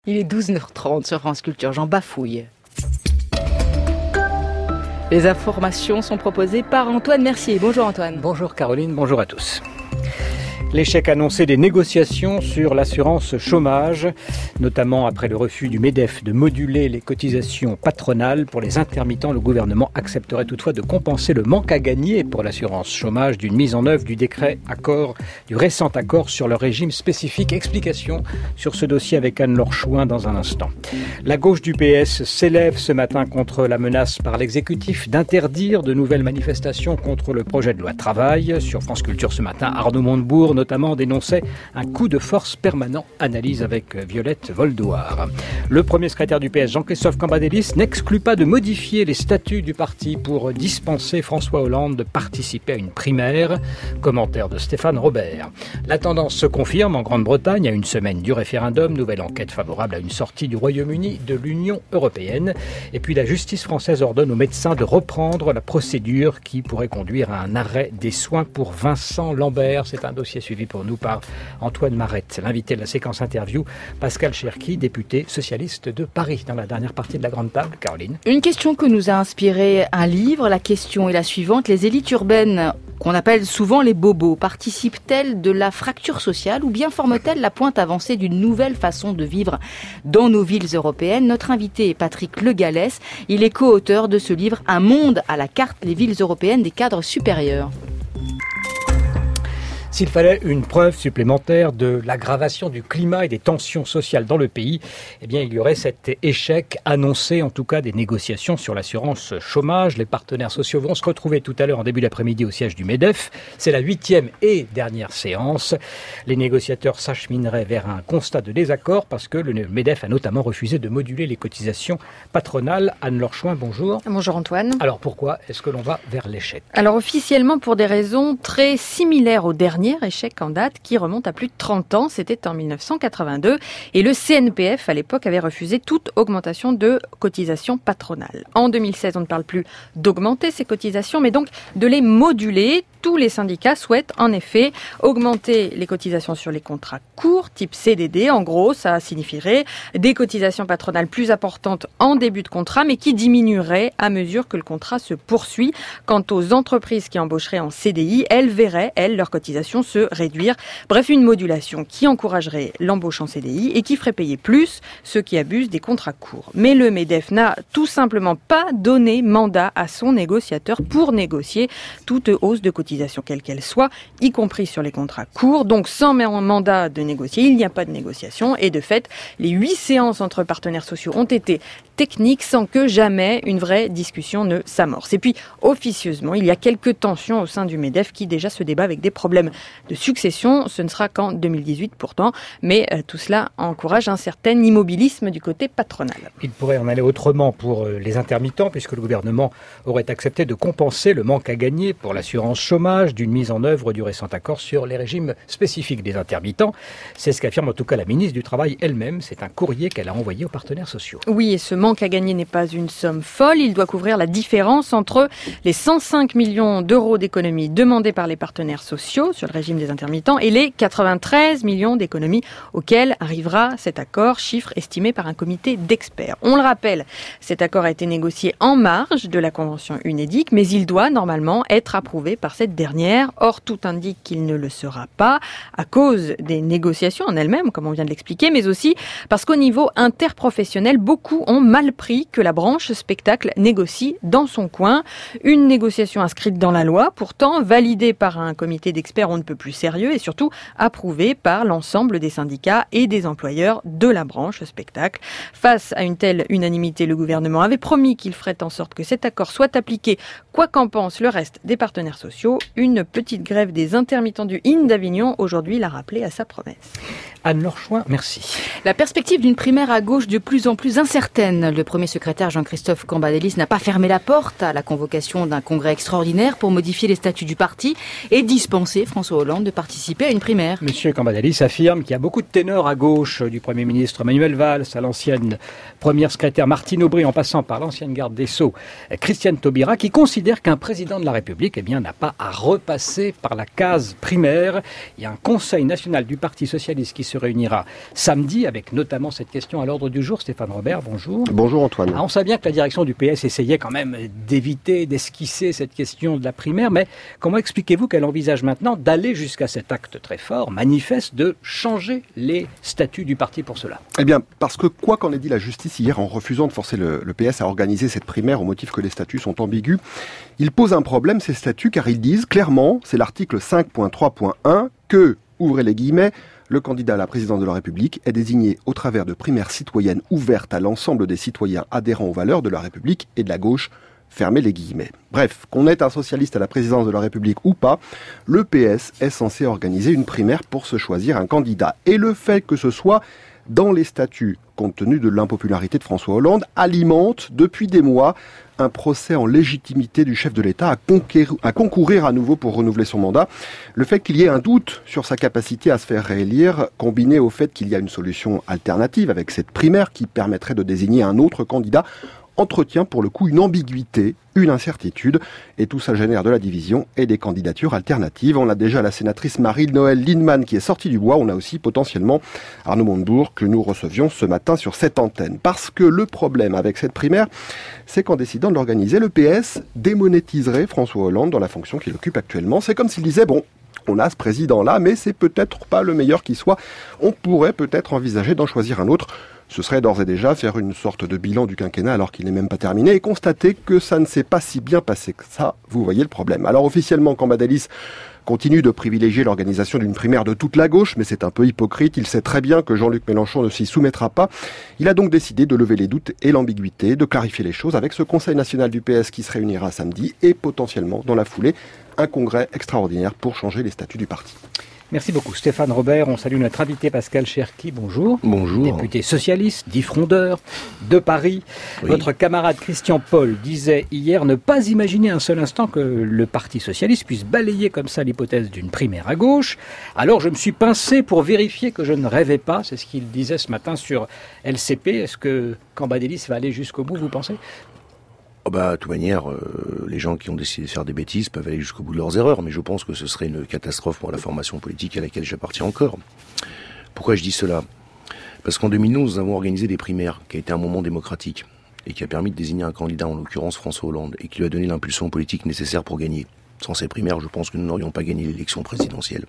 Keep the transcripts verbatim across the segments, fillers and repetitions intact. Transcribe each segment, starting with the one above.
Il est douze heures trente sur France Culture, j'en bafouille. Les informations sont proposées par Antoine Mercier. Bonjour Antoine. Bonjour Caroline, bonjour à tous. L'échec annoncé des négociations sur l'assurance chômage, notamment après le refus du MEDEF de moduler les cotisations patronales pour les intermittents. Le gouvernement accepterait toutefois de compenser le manque à gagner pour l'assurance chômage d'une mise en œuvre du décret accord, du récent accord sur le régime spécifique. Explication sur ce dossier avec Anne-Laure Chouin dans un instant. La gauche du P S s'élève ce matin contre la menace par l'exécutif d'interdire de nouvelles manifestations contre le projet de loi travail. Sur France Culture ce matin, Arnaud Montebourg notamment dénonçait un coup de force permanent. Analyse avec Violette Voldouard. Le premier secrétaire du P S, Jean-Christophe Cambadélis, n'exclut pas de modifier les statuts du parti pour dispenser François Hollande de participer à une primaire. Commentaire de Stéphane Robert. La tendance se confirme en Grande-Bretagne à une semaine du référendum. Nouvelle enquête favorable à une sortie du Royaume-Uni de l'Union européenne. Et puis la justice française ordonne aux médecins de reprendre la procédure qui pourrait conduire à un arrêt des soins pour Vincent Lambert. C'est un dossier suivi pour nous par Antoine Marette. L'invité de la séquence interview, Pascal Cherki, député socialiste de Paris, dans la dernière partie de la grande table. Caroline. Une question que nous a inspiré un livre. La question est la suivante. Les élites urbaines, qu'on appelle souvent les bobos, participent-elles de la fracture sociale ou bien forment-elles la pointe avancée d'une nouvelle façon de vivre dans nos villes européennes? Notre invité est Patrick Le Gallès. Il est co-auteur de ce livre « Un monde à la carte, les villes européennes des cadres supérieurs ». S'il fallait une preuve supplémentaire de l'aggravation du climat et des tensions sociales dans le pays, eh bien, il y aurait cet échec annoncé, en tout cas, des négociations sur l'assurance chômage. Les partenaires sociaux vont se retrouver tout à l'heure en début d'après-midi au siège du MEDEF. C'est la huitième et dernière séance. Les négociateurs s'achemineraient vers un constat de désaccord parce que le MEDEF a notamment refusé de moduler les cotisations patronales. Anne-Laure Chouin, bonjour. Bonjour Antoine. Alors pourquoi est-ce que l'on va vers l'échec? Alors officiellement pour des raisons très similaires au dernier échec en date qui remonte à plus de trente ans, c'était en mille neuf cent quatre-vingt-deux et le C N P F à l'époque avait refusé toute augmentation de cotisations patronales. En deux mille seize, on ne parle plus d'augmenter ces cotisations mais donc de les moduler. Tous les syndicats souhaitent en effet augmenter les cotisations sur les contrats courts, type C D D. En gros, ça signifierait des cotisations patronales plus importantes en début de contrat, mais qui diminueraient à mesure que le contrat se poursuit. Quant aux entreprises qui embaucheraient en C D I, elles verraient, elles, leurs cotisations se réduire. Bref, une modulation qui encouragerait l'embauche en C D I et qui ferait payer plus ceux qui abusent des contrats courts. Mais le MEDEF n'a tout simplement pas donné mandat à son négociateur pour négocier toute hausse de cotisations, quelle qu'elle soit, y compris sur les contrats courts. Donc sans mandat de négocier, il n'y a pas de négociation. Et de fait, les huit séances entre partenaires sociaux ont été techniques sans que jamais une vraie discussion ne s'amorce. Et puis, officieusement, il y a quelques tensions au sein du MEDEF qui déjà se débat avec des problèmes de succession. Ce ne sera qu'en deux mille dix-huit pourtant, mais euh, tout cela encourage un certain immobilisme du côté patronal. Il pourrait en aller autrement pour les intermittents, puisque le gouvernement aurait accepté de compenser le manque à gagner pour l'assurance chômage d'une mise en œuvre du récent accord sur les régimes spécifiques des intermittents. C'est ce qu'affirme en tout cas la ministre du Travail elle-même. C'est un courrier qu'elle a envoyé aux partenaires sociaux. Oui, et ce manque à gagner n'est pas une somme folle. Il doit couvrir la différence entre les cent cinq millions d'euros d'économies demandées par les partenaires sociaux sur le régime des intermittents et les quatre-vingt-treize millions d'économies auxquelles arrivera cet accord, chiffre estimé par un comité d'experts. On le rappelle, cet accord a été négocié en marge de la convention UNEDIC, mais il doit normalement être approuvé par cette dernière. Or, tout indique qu'il ne le sera pas à cause des négociations en elles-mêmes, comme on vient de l'expliquer, mais aussi parce qu'au niveau interprofessionnel, beaucoup ont mal pris que la branche spectacle négocie dans son coin. Une négociation inscrite dans la loi, pourtant validée par un comité d'experts on ne peut plus sérieux et surtout approuvée par l'ensemble des syndicats et des employeurs de la branche spectacle. Face à une telle unanimité, le gouvernement avait promis qu'il ferait en sorte que cet accord soit appliqué, quoi qu'en pense le reste des partenaires sociaux. Une petite grève des intermittents du I N d'Avignon aujourd'hui l'a rappelé à sa promesse. Anne-Laure Chouin, merci. La perspective d'une primaire à gauche de plus en plus incertaine. Le premier secrétaire Jean-Christophe Cambadélis n'a pas fermé la porte à la convocation d'un congrès extraordinaire pour modifier les statuts du parti et dispenser François Hollande de participer à une primaire. Monsieur Cambadélis affirme qu'il y a beaucoup de ténors à gauche, du Premier ministre Manuel Valls à l'ancienne première secrétaire Martine Aubry, en passant par l'ancienne garde des Sceaux Christiane Taubira, qui considère qu'un président de la République eh bien, n'a pas à à repasser par la case primaire. Il y a un conseil national du Parti socialiste qui se réunira samedi avec notamment cette question à l'ordre du jour. Stéphane Robert, bonjour. Bonjour Antoine. Alors on sait bien que la direction du P S essayait quand même d'éviter, d'esquisser cette question de la primaire, mais comment expliquez-vous qu'elle envisage maintenant d'aller jusqu'à cet acte très fort, manifeste, de changer les statuts du parti pour cela? Eh bien, parce que quoi qu'en ait dit la justice hier en refusant de forcer le, le P S à organiser cette primaire au motif que les statuts sont ambigus, il pose un problème, ces statuts, car ils disent clairement, c'est l'article cinq point trois point un, que, ouvrez les guillemets, le candidat à la présidence de la République est désigné au travers de primaires citoyennes ouvertes à l'ensemble des citoyens adhérents aux valeurs de la République et de la gauche, fermez les guillemets. Bref, qu'on ait un socialiste à la présidence de la République ou pas, le P S est censé organiser une primaire pour se choisir un candidat. Et le fait que ce soit dans les statuts, compte tenu de l'impopularité de François Hollande, alimente depuis des mois un procès en légitimité du chef de l'État à, conquérir, à concourir à nouveau pour renouveler son mandat. Le fait qu'il y ait un doute sur sa capacité à se faire réélire, combiné au fait qu'il y a une solution alternative avec cette primaire qui permettrait de désigner un autre candidat, entretient pour le coup une ambiguïté, une incertitude, et tout ça génère de la division et des candidatures alternatives. On a déjà la sénatrice Marie-Noëlle Lienemann qui est sortie du bois, on a aussi potentiellement Arnaud Montebourg que nous recevions ce matin sur cette antenne. Parce que le problème avec cette primaire, c'est qu'en décidant de l'organiser, le P S démonétiserait François Hollande dans la fonction qu'il occupe actuellement. C'est comme s'il disait, bon, on a ce président-là, mais c'est peut-être pas le meilleur qui soit. On pourrait peut-être envisager d'en choisir un autre. Ce serait d'ores et déjà faire une sorte de bilan du quinquennat alors qu'il n'est même pas terminé et constater que ça ne s'est pas si bien passé que ça. Vous voyez le problème. Alors officiellement, Cambadélis continue de privilégier l'organisation d'une primaire de toute la gauche, mais c'est un peu hypocrite. Il sait très bien que Jean-Luc Mélenchon ne s'y soumettra pas. Il a donc décidé de lever les doutes et l'ambiguïté, de clarifier les choses avec ce Conseil national du P S qui se réunira samedi et potentiellement, dans la foulée, un congrès extraordinaire pour changer les statuts du parti. Merci beaucoup Stéphane Robert. On salue notre invité Pascal Cherki. Bonjour. Bonjour. Député socialiste, dit frondeur de Paris. Oui. Votre camarade Christian Paul disait hier ne pas imaginer un seul instant que le Parti socialiste puisse balayer comme ça l'hypothèse d'une primaire à gauche. Alors je me suis pincé pour vérifier que je ne rêvais pas. C'est ce qu'il disait ce matin sur L C P. Est-ce que Cambadélis va aller jusqu'au bout, vous pensez ? Oh bah, de toute manière, euh, les gens qui ont décidé de faire des bêtises peuvent aller jusqu'au bout de leurs erreurs, mais je pense que ce serait une catastrophe pour la formation politique à laquelle j'appartiens encore. Pourquoi je dis cela ? Parce qu'en deux mille onze, nous avons organisé des primaires, qui a été un moment démocratique, et qui a permis de désigner un candidat, en l'occurrence François Hollande, et qui lui a donné l'impulsion politique nécessaire pour gagner. Sans ces primaires, je pense que nous n'aurions pas gagné l'élection présidentielle.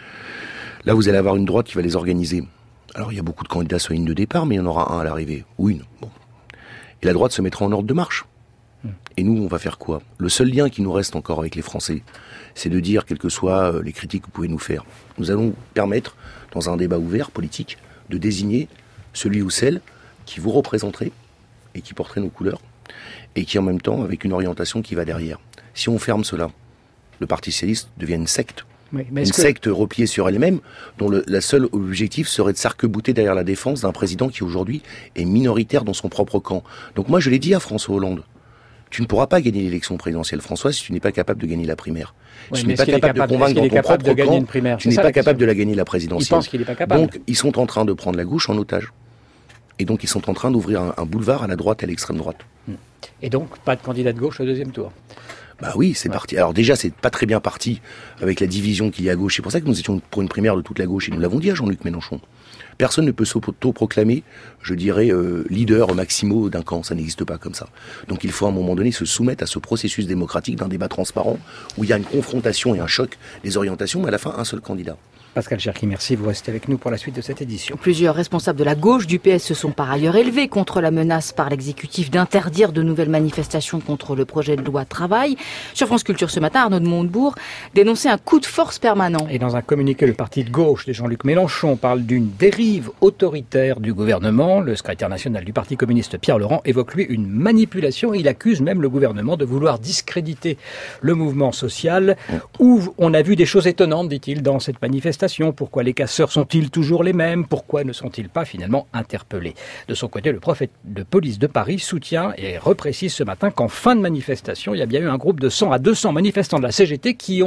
Là, vous allez avoir une droite qui va les organiser. Alors, il y a beaucoup de candidats sur la ligne de départ, mais il y en aura un à l'arrivée, ou une. Bon. Et la droite se mettra en ordre de marche. Et nous, on va faire quoi ? Le seul lien qui nous reste encore avec les Français, c'est de dire, quelles que soient les critiques que vous pouvez nous faire, nous allons permettre, dans un débat ouvert, politique, de désigner celui ou celle qui vous représenterait et qui porterait nos couleurs, et qui en même temps, avec une orientation qui va derrière. Si on ferme cela, le Parti socialiste devient une secte. Oui, mais une que... secte repliée sur elle-même, dont le la seule objectif serait de s'arc-bouter derrière la défense d'un président qui aujourd'hui est minoritaire dans son propre camp. Donc moi, je l'ai dit à François Hollande, tu ne pourras pas gagner l'élection présidentielle, François, si tu n'es pas capable de gagner la primaire. Oui, si tu n'es pas capable, capable de convaincre dans ton propre de camp, primaire, tu n'es pas capable de la gagner la présidentielle. Il pense qu'il n'est pas capable. Donc, ils sont en train de prendre la gauche en otage. Et donc, ils sont en train d'ouvrir un, un boulevard à la droite et à l'extrême droite. Et donc, pas de candidat de gauche au deuxième tour. Bah oui, c'est ouais. parti. Alors déjà, c'est pas très bien parti avec la division qu'il y a à gauche. C'est pour ça que nous étions pour une primaire de toute la gauche. Et nous l'avons dit à Jean-Luc Mélenchon. Personne ne peut s'auto-proclamer, je dirais, euh, leader maximo d'un camp. Ça n'existe pas comme ça. Donc il faut à un moment donné se soumettre à ce processus démocratique d'un débat transparent où il y a une confrontation et un choc des orientations, mais à la fin, un seul candidat. Pascal Cherki, merci. Vous restez avec nous pour la suite de cette édition. Plusieurs responsables de la gauche du P S se sont par ailleurs élevés contre la menace par l'exécutif d'interdire de nouvelles manifestations contre le projet de loi travail. Sur France Culture ce matin, Arnaud de Montebourg dénonçait un coup de force permanent. Et dans un communiqué, le parti de gauche de Jean-Luc Mélenchon parle d'une dérive autoritaire du gouvernement. Le secrétaire national du Parti communiste, Pierre Laurent, évoque lui une manipulation. Il accuse même le gouvernement de vouloir discréditer le mouvement social. Où on a vu des choses étonnantes, dit-il, dans cette manifestation. Pourquoi les casseurs sont-ils toujours les mêmes ? Pourquoi ne sont-ils pas finalement interpellés ? De son côté, le préfet de police de Paris soutient et reprécise ce matin qu'en fin de manifestation, il y a bien eu un groupe de cent à deux cents manifestants de la C G T qui ont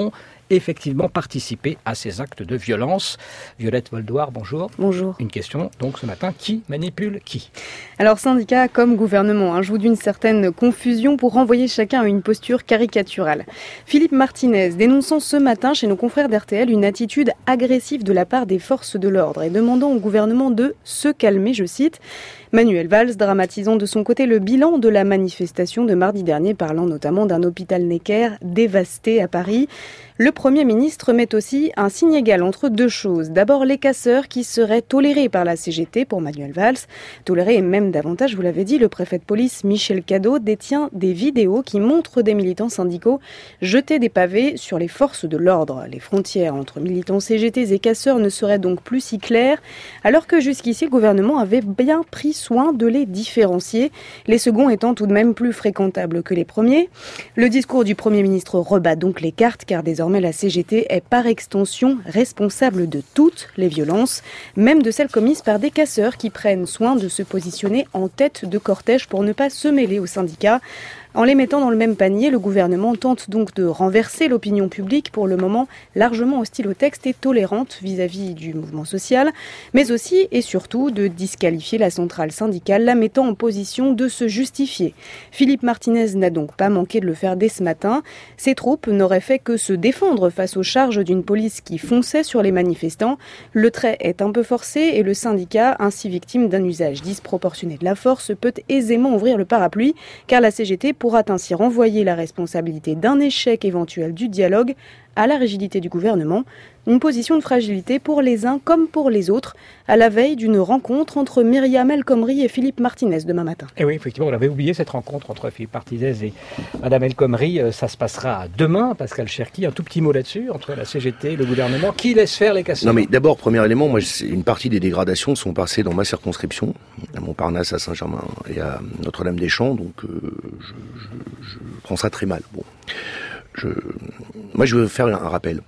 effectivement participé à ces actes de violence. Violette Voldoir, bonjour. Bonjour. Une question donc ce matin, qui manipule qui ? Alors syndicats comme gouvernement hein, jouent d'une certaine confusion pour renvoyer chacun à une posture caricaturale. Philippe Martinez dénonçant ce matin chez nos confrères d'R T L une attitude agressive de la part des forces de l'ordre et demandant au gouvernement de se calmer, je cite. Manuel Valls dramatisant de son côté le bilan de la manifestation de mardi dernier, parlant notamment d'un hôpital Necker dévasté à Paris. Le Premier ministre met aussi un signe égal entre deux choses. D'abord, les casseurs qui seraient tolérés par la C G T pour Manuel Valls. Tolérés et même davantage, vous l'avez dit, le préfet de police Michel Cadot détient des vidéos qui montrent des militants syndicaux jeter des pavés sur les forces de l'ordre. Les frontières entre militants C G T et casseurs ne seraient donc plus si claires, alors que jusqu'ici le gouvernement avait bien pris soin de les différencier, les seconds étant tout de même plus fréquentables que les premiers. Le discours du Premier ministre rebat donc les cartes, car désormais la C G T est par extension responsable de toutes les violences, même de celles commises par des casseurs qui prennent soin de se positionner en tête de cortège pour ne pas se mêler aux syndicats. En les mettant dans le même panier, le gouvernement tente donc de renverser l'opinion publique, pour le moment largement hostile au texte et tolérante vis-à-vis du mouvement social, mais aussi et surtout de disqualifier la centrale syndicale, la mettant en position de se justifier. Philippe Martinez n'a donc pas manqué de le faire dès ce matin. Ses troupes n'auraient fait que se défendre face aux charges d'une police qui fonçait sur les manifestants. Le trait est un peu forcé et le syndicat, ainsi victime d'un usage disproportionné de la force, peut aisément ouvrir le parapluie, car la C G T pourra ainsi renvoyer la responsabilité d'un échec éventuel du dialogue à la rigidité du gouvernement, une position de fragilité pour les uns comme pour les autres, à la veille d'une rencontre entre Myriam El Khomri et Philippe Martinez demain matin. Et oui, effectivement, on avait oublié cette rencontre entre Philippe Martinez et Madame El Khomri. Ça se passera demain. Pascal Cherki, un tout petit mot là-dessus, entre la C G T et le gouvernement. Qui laisse faire les casseurs ? Non mais d'abord, premier élément, moi, une partie des dégradations sont passées dans ma circonscription, à Montparnasse, à Saint-Germain et à Notre-Dame-des-Champs, donc euh, je, je, je prends ça très mal. Bon. Je... Moi, je veux faire un rappel.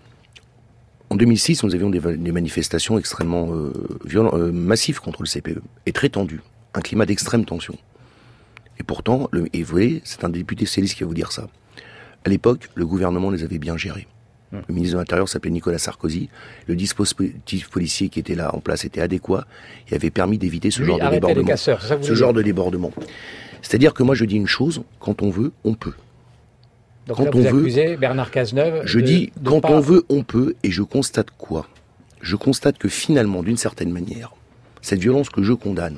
En deux mille six, nous avions des, des manifestations extrêmement euh, violentes, euh, massives contre le C P E, et très tendues, un climat d'extrême tension. Et pourtant, le, et vous voyez, c'est un député socialiste qui va vous dire ça. À l'époque, le gouvernement les avait bien gérés. Hum. Le ministre de l'Intérieur s'appelait Nicolas Sarkozy. Le dispositif policier qui était là en place était adéquat et avait permis d'éviter ce Lui, genre de débordement. Casseurs, ça ce genre de débordement. C'est-à-dire que moi, je dis une chose, quand on veut, on peut. Donc quand là, on vous veut, accusez Bernard Cazeneuve. Je de, dis, de quand pas... on veut, on peut, et je constate quoi ? Je constate que finalement, d'une certaine manière, cette violence que je condamne,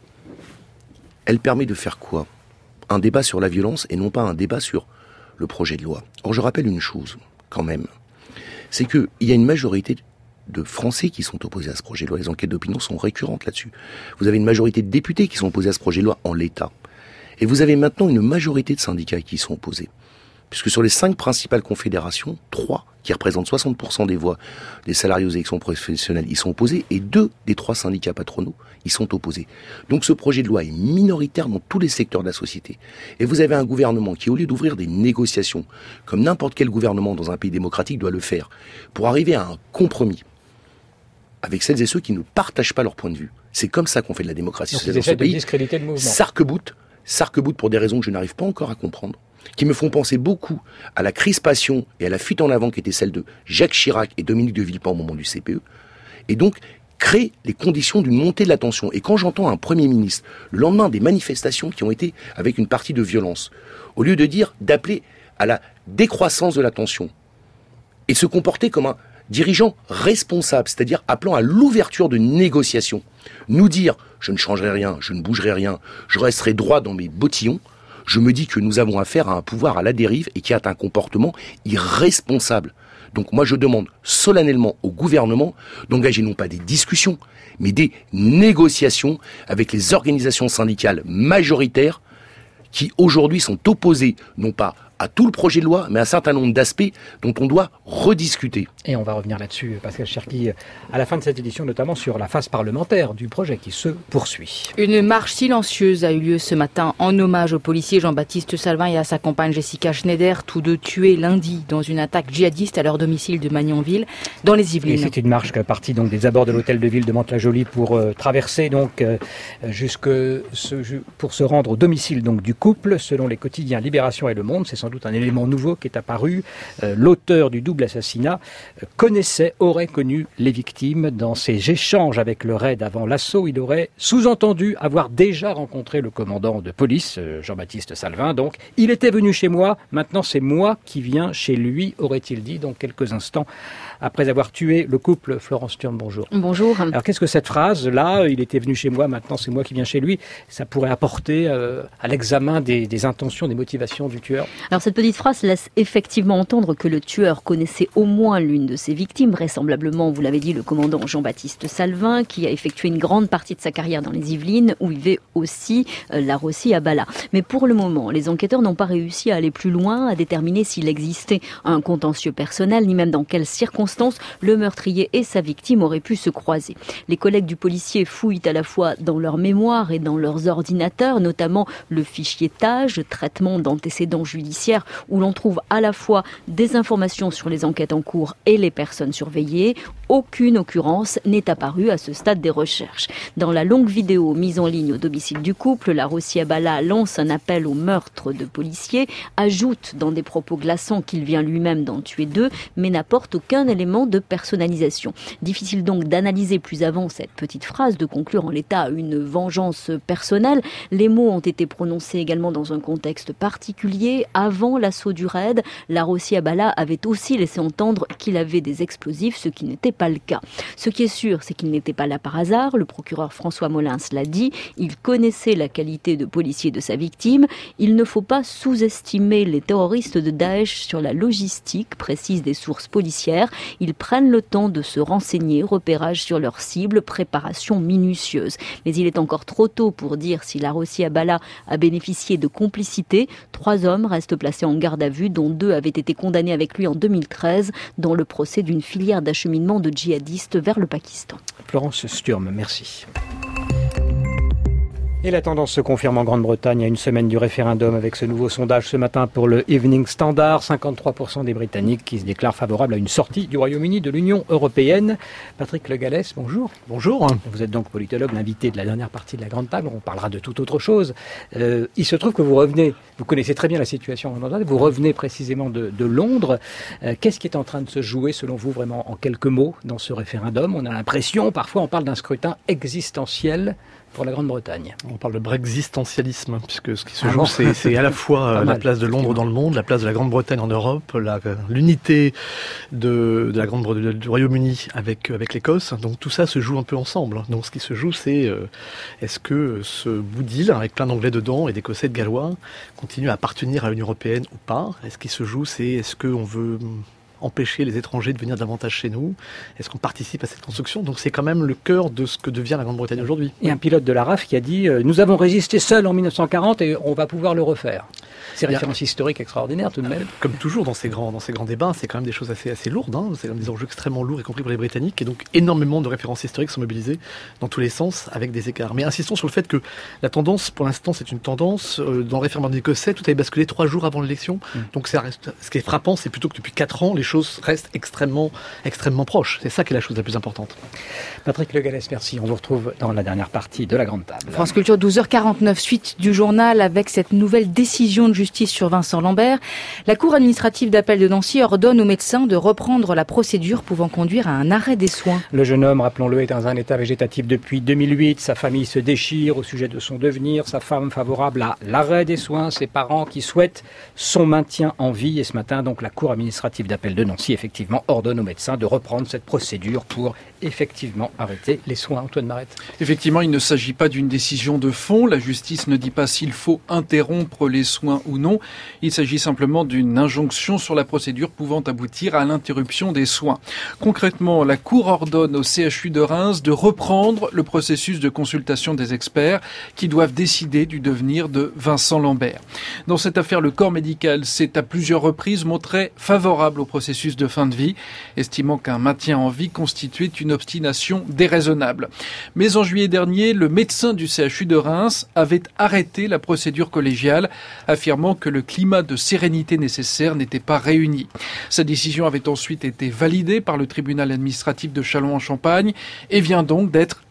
elle permet de faire quoi ? Un débat sur la violence et non pas un débat sur le projet de loi. Or, je rappelle une chose, quand même, c'est qu'il y a une majorité de Français qui sont opposés à ce projet de loi. Les enquêtes d'opinion sont récurrentes là-dessus. Vous avez une majorité de députés qui sont opposés à ce projet de loi en l'état. Et vous avez maintenant une majorité de syndicats qui y sont opposés. Puisque sur les cinq principales confédérations, trois qui représentent soixante pour cent des voix des salariés aux élections professionnelles, ils sont opposés, et deux des trois syndicats patronaux, ils sont opposés. Donc ce projet de loi est minoritaire dans tous les secteurs de la société. Et vous avez un gouvernement qui, au lieu d'ouvrir des négociations, comme n'importe quel gouvernement dans un pays démocratique doit le faire, pour arriver à un compromis avec celles et ceux qui ne partagent pas leur point de vue. C'est comme ça qu'on fait de la démocratie sociale dans ce pays. Discréditer le mouvement. S'arc-boute, s'arc-boute pour des raisons que je n'arrive pas encore à comprendre, qui me font penser beaucoup à la crispation et à la fuite en avant qui était celle de Jacques Chirac et Dominique de Villepin au moment du C P E, et donc créer les conditions d'une montée de la tension. Et quand j'entends un Premier ministre, le lendemain des manifestations qui ont été avec une partie de violence, au lieu de dire, d'appeler à la décroissance de la tension, et se comporter comme un dirigeant responsable, c'est-à-dire appelant à l'ouverture de négociations, nous dire, je ne changerai rien, je ne bougerai rien, je resterai droit dans mes bottillons, je me dis que nous avons affaire à un pouvoir à la dérive et qui a un comportement irresponsable. Donc moi je demande solennellement au gouvernement d'engager non pas des discussions, mais des négociations avec les organisations syndicales majoritaires qui aujourd'hui sont opposées non pas à tout le projet de loi, mais à un certain nombre d'aspects dont on doit rediscuter. Et on va revenir là-dessus, Pascal Cherki, à la fin de cette édition, notamment sur la phase parlementaire du projet qui se poursuit. Une marche silencieuse a eu lieu ce matin en hommage au policier Jean-Baptiste Salvin et à sa compagne Jessica Schneider, tous deux tués lundi dans une attaque djihadiste à leur domicile de Magnanville, dans les Yvelines. Et c'est une marche partie donc des abords de l'hôtel de ville de Mantes-la-Jolie pour euh, traverser donc euh, jusque ce, pour se rendre au domicile donc du couple. Selon les quotidiens Libération et Le Monde, c'est sans doute un élément nouveau qui est apparu. Euh, l'auteur du double assassinat euh, connaissait, aurait connu les victimes. Dans ses échanges avec le raid avant l'assaut, il aurait sous-entendu avoir déjà rencontré le commandant de police, euh, Jean-Baptiste Salvin. Donc, il était venu chez moi, maintenant c'est moi qui viens chez lui, aurait-il dit, donc quelques instants après avoir tué le couple. Florence Sturm, bonjour. Bonjour. Alors qu'est-ce que cette phrase-là, il était venu chez moi, maintenant c'est moi qui viens chez lui, ça pourrait apporter euh, à l'examen des, des intentions, des motivations du tueur? Alors cette petite phrase laisse effectivement entendre que le tueur connaissait au moins l'une de ses victimes, vraisemblablement, vous l'avez dit, le commandant Jean-Baptiste Salvin, qui a effectué une grande partie de sa carrière dans les Yvelines, où vivait aussi euh, la Rossi à Bala. Mais pour le moment, les enquêteurs n'ont pas réussi à aller plus loin, à déterminer s'il existait un contentieux personnel, ni même dans quelles circonstances le meurtrier et sa victime auraient pu se croiser. Les collègues du policier fouillent à la fois dans leur mémoire et dans leurs ordinateurs, notamment le fichier T A G, traitement d'antécédents judiciaires, où l'on trouve à la fois des informations sur les enquêtes en cours et les personnes surveillées. Aucune occurrence n'est apparue à ce stade des recherches. Dans la longue vidéo mise en ligne au domicile du couple, la Rossi Abala lance un appel au meurtre de policiers, ajoute dans des propos glaçants qu'il vient lui-même d'en tuer deux, mais n'apporte aucun élément de personnalisation. Difficile donc d'analyser plus avant cette petite phrase, de conclure en l'état à une vengeance personnelle. Les mots ont été prononcés également dans un contexte particulier. Avant l'assaut du raid, la Rossi Abala avait aussi laissé entendre qu'il avait des explosifs, ce qui n'était pas le cas. Ce qui est sûr, c'est qu'il n'était pas là par hasard. Le procureur François Molins l'a dit. Il connaissait la qualité de policier de sa victime. Il ne faut pas sous-estimer les terroristes de Daesh sur la logistique, précisent des sources policières. Ils prennent le temps de se renseigner, repérage sur leurs cibles, préparation minutieuse. Mais il est encore trop tôt pour dire si la Rossi Abala a bénéficié de complicité. Trois hommes restent placés en garde à vue, dont deux avaient été condamnés avec lui en deux mille treize dans le procès d'une filière d'acheminement de djihadistes vers le Pakistan. Florence Sturm, merci. Et la tendance se confirme en Grande-Bretagne à une semaine du référendum avec ce nouveau sondage ce matin pour le Evening Standard. cinquante-trois pour cent des Britanniques qui se déclarent favorables à une sortie du Royaume-Uni de l'Union européenne. Patrick Le Gallès, bonjour. Bonjour. Vous êtes donc politologue, l'invité de la dernière partie de la Grande Table. On parlera de toute autre chose. Euh, il se trouve que vous revenez, vous connaissez très bien la situation en Grande-Bretagne, vous revenez précisément de, de Londres. Euh, qu'est-ce qui est en train de se jouer, selon vous, vraiment en quelques mots dans ce référendum? On a l'impression, parfois on parle d'un scrutin existentiel pour la Grande-Bretagne. On parle de brexistentialisme, puisque ce qui se ah joue, bon c'est, c'est à la fois la mal, place de Londres dans le monde, la place de la Grande-Bretagne en Europe, la, l'unité de, de la Grande, de, du Royaume-Uni avec, avec l'Écosse. Donc tout ça se joue un peu ensemble. Donc ce qui se joue, c'est euh, est-ce que ce bout d'île, avec plein d'Anglais dedans et d'Écossais, de Gallois, continue à appartenir à l'Union européenne ou pas? Et ce qui se joue, c'est est-ce qu'on veut empêcher les étrangers de venir davantage chez nous? Est-ce qu'on participe à cette construction? Donc c'est quand même le cœur de ce que devient la Grande-Bretagne aujourd'hui. Et un pilote de la R A F qui a dit euh, « Nous avons résisté seuls en mille neuf cent quarante et on va pouvoir le refaire ». C'est une référence historique extraordinaire tout de même. Comme toujours dans ces grands, dans ces grands débats, c'est quand même des choses assez, assez lourdes. Hein. C'est quand même des enjeux extrêmement lourds, y compris pour les Britanniques. Et donc énormément de références historiques sont mobilisées dans tous les sens avec des écarts. Mais insistons sur le fait que la tendance, pour l'instant, c'est une tendance. Euh, dans le référendum écossais, tout avait basculé trois jours avant l'élection. Mmh. Donc ça reste, ce qui est frappant, c'est plutôt que depuis quatre ans, les choses restent extrêmement, extrêmement proches. C'est ça qui est la chose la plus importante. Patrick Le Gallès, merci. On vous retrouve dans la dernière partie de la Grande Table. France Culture, douze heures quarante-neuf, suite du journal avec cette nouvelle décision de justice sur Vincent Lambert. La Cour administrative d'appel de Nancy ordonne aux médecins de reprendre la procédure pouvant conduire à un arrêt des soins. Le jeune homme, rappelons-le, est dans un état végétatif depuis deux mille huit. Sa famille se déchire au sujet de son devenir. Sa femme favorable à l'arrêt des soins. Ses parents qui souhaitent son maintien en vie. Et ce matin, donc, la Cour administrative d'appel de Nancy, effectivement, ordonne aux médecins de reprendre cette procédure pour effectivement arrêter les soins. Antoine Marette. Effectivement, il ne s'agit pas d'une décision de fond. La justice ne dit pas s'il faut interrompre les soins ou non. Il s'agit simplement d'une injonction sur la procédure pouvant aboutir à l'interruption des soins. Concrètement, la Cour ordonne au C H U de Reims de reprendre le processus de consultation des experts qui doivent décider du devenir de Vincent Lambert. Dans cette affaire, le corps médical s'est à plusieurs reprises montré favorable au processus de fin de vie, estimant qu'un maintien en vie constituait une obstination déraisonnable. Mais en juillet dernier, le médecin du C H U de Reims avait arrêté la procédure collégiale, affirmant que le climat de sérénité nécessaire n'était pas réuni. Sa décision avait ensuite été validée par le tribunal administratif de Châlons-en-Champagne et vient donc d'être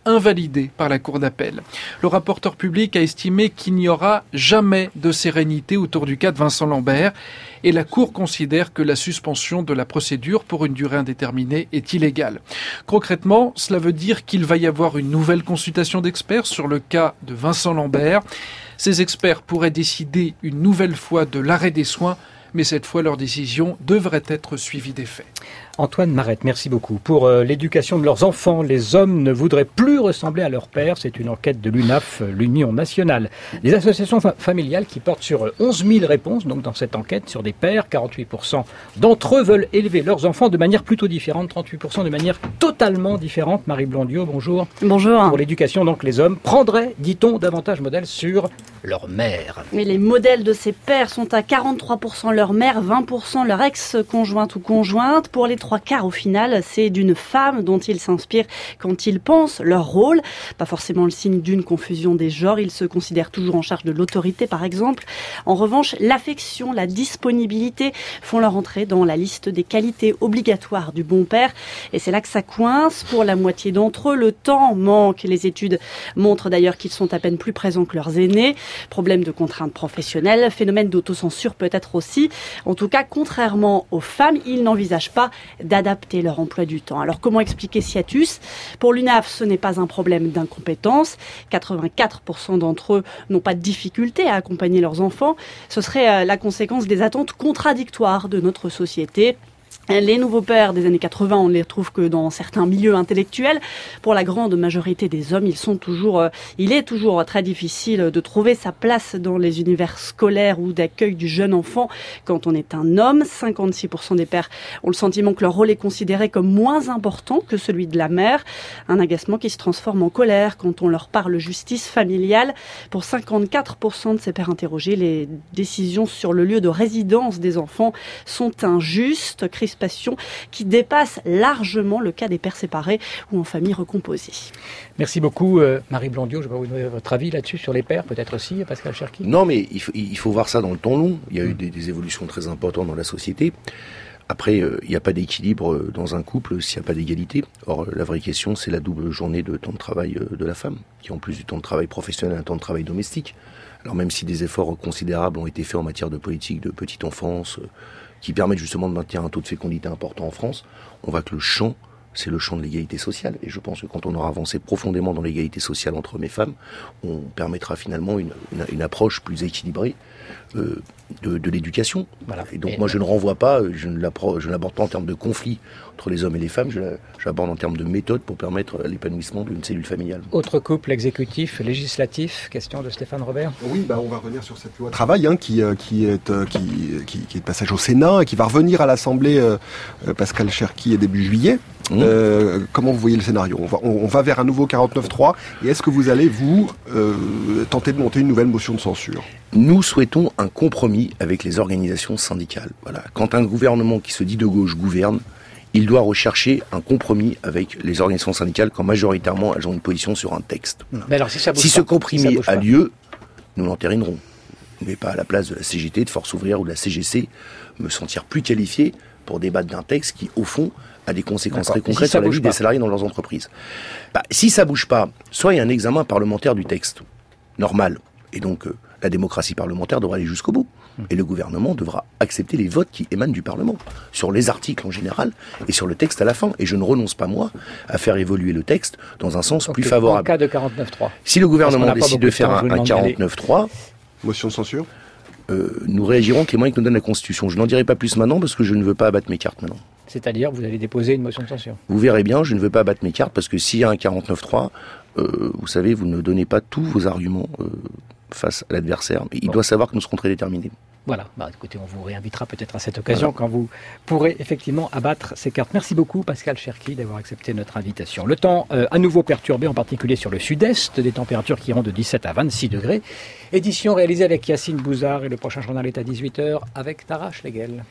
invalidé par la Cour d'appel. Le rapporteur public a estimé qu'il n'y aura jamais de sérénité autour du cas de Vincent Lambert et la Cour considère que la suspension de la procédure pour une durée indéterminée est illégale. Concrètement, cela veut dire qu'il va y avoir une nouvelle consultation d'experts sur le cas de Vincent Lambert. Ces experts pourraient décider une nouvelle fois de l'arrêt des soins, mais cette fois leur décision devrait être suivie des faits. Antoine Marette, merci beaucoup. Pour euh, l'éducation de leurs enfants, les hommes ne voudraient plus ressembler à leur père. C'est une enquête de l'U N A F, l'Union nationale des associations fa- familiales, qui porte sur onze mille réponses donc dans cette enquête sur des pères. quarante-huit pour cent d'entre eux veulent élever leurs enfants de manière plutôt différente, trente-huit pour cent de manière totalement différente. Marie Blondiot, bonjour. Bonjour. Pour l'éducation, donc, les hommes prendraient, dit-on, davantage modèle sur leur mère. Oui, les modèles de ces pères sont à quarante-trois pour cent leur mère, vingt pour cent leur ex-conjointe ou conjointe. Pour les trois quarts, au final, c'est d'une femme dont ils s'inspirent quand ils pensent leur rôle. Pas forcément le signe d'une confusion des genres. Ils se considèrent toujours en charge de l'autorité, par exemple. En revanche, l'affection, la disponibilité font leur entrée dans la liste des qualités obligatoires du bon père. Et c'est là que ça coince. Pour la moitié d'entre eux, le temps manque. Les études montrent d'ailleurs qu'ils sont à peine plus présents que leurs aînés. Problème de contraintes professionnelles, phénomène d'autocensure peut-être aussi. En tout cas, contrairement aux femmes, ils n'envisagent pas d'adapter leur emploi du temps. Alors comment expliquer ce hiatus ? Pour l'U N A F, ce n'est pas un problème d'incompétence. quatre-vingt-quatre pour cent d'entre eux n'ont pas de difficulté à accompagner leurs enfants. Ce serait la conséquence des attentes contradictoires de notre société. Les nouveaux pères des années quatre-vingts, on ne les retrouve que dans certains milieux intellectuels. Pour la grande majorité des hommes, ils sont toujours, euh, il est toujours très difficile de trouver sa place dans les univers scolaires ou d'accueil du jeune enfant quand on est un homme. cinquante-six pour cent des pères ont le sentiment que leur rôle est considéré comme moins important que celui de la mère. Un agacement qui se transforme en colère quand on leur parle justice familiale. Pour cinquante-quatre pour cent de ces pères interrogés, les décisions sur le lieu de résidence des enfants sont injustes. Crispation qui dépasse largement le cas des pères séparés ou en famille recomposée. Merci beaucoup euh, Marie Blondiot. Je vais vous donner votre avis là-dessus sur les pères, peut-être aussi Pascal Cherki. Non, mais il faut, il faut voir ça dans le temps long. Il y a eu des, des évolutions très importantes dans la société. Après, euh, il n'y a pas d'équilibre dans un couple s'il n'y a pas d'égalité. Or, la vraie question, c'est la double journée de temps de travail de la femme, qui en plus du temps de travail professionnel, un temps de travail domestique. Alors même si des efforts considérables ont été faits en matière de politique de petite enfance, euh, qui permettent justement de maintenir un taux de fécondité important en France, on voit que le champ, c'est le champ de l'égalité sociale. Et je pense que quand on aura avancé profondément dans l'égalité sociale entre hommes et femmes, on permettra finalement une, une, une approche plus équilibrée euh, de, de l'éducation. Voilà. Et donc et moi, je ne renvoie pas, je ne l'aborde pas en termes de conflit entre les hommes et les femmes, je l'aborde en termes de méthode pour permettre l'épanouissement d'une cellule familiale. Autre couple, exécutif, législatif, question de Stéphane Robert. Oui, bah on va revenir sur cette loi travail hein, qui, euh, qui, est, euh, qui, qui, qui est de passage au Sénat et qui va revenir à l'Assemblée, euh, Pascal Cherki, début juillet. Mmh. Euh, comment vous voyez le scénario ? on va, on, on va vers un nouveau quarante-neuf trois et est-ce que vous allez, vous, euh, tenter de monter une nouvelle motion de censure ? Nous souhaitons un compromis avec les organisations syndicales. Voilà. Quand un gouvernement qui se dit de gauche gouverne, il doit rechercher un compromis avec les organisations syndicales quand majoritairement elles ont une position sur un texte. Mais alors, si ça bouge si pas, ce compromis si a lieu, nous l'entérinerons. Mais pas à la place de la C G T, de Force ouvrière ou de la C G C, me sentir plus qualifié pour débattre d'un texte qui, au fond, a des conséquences très concrètes si sur la vie pas. des salariés dans leurs entreprises. Bah, si ça bouge pas, soit il y a un examen parlementaire du texte, normal, et donc euh, la démocratie parlementaire devra aller jusqu'au bout. Et le gouvernement devra accepter les votes qui émanent du Parlement, sur les articles en général, et sur le texte à la fin. Et je ne renonce pas, moi, à faire évoluer le texte dans un sens okay, plus favorable. En cas de quarante-neuf trois. Si le gouvernement décide de faire un, un quarante-neuf trois... Motion de censure euh, nous réagirons avec les moyens que nous donne la Constitution. Je n'en dirai pas plus maintenant, parce que je ne veux pas abattre mes cartes maintenant. C'est-à-dire, vous allez déposer une motion de censure. Vous verrez bien, je ne veux pas abattre mes cartes, parce que s'il y a un quarante-neuf trois, euh, vous savez, vous ne donnez pas tous vos arguments euh, face à l'adversaire. Mais il bon. doit savoir que nous serons très déterminés. Voilà, bah, écoutez, on vous réinvitera peut-être à cette occasion voilà. quand vous pourrez effectivement abattre ces cartes. Merci beaucoup Pascal Cherki d'avoir accepté notre invitation. Le temps euh, à nouveau perturbé, en particulier sur le sud-est, des températures qui iront de dix-sept à vingt-six degrés. Édition réalisée avec Yacine Bouzard et le prochain journal est à dix-huit heures avec Tara Schlegel.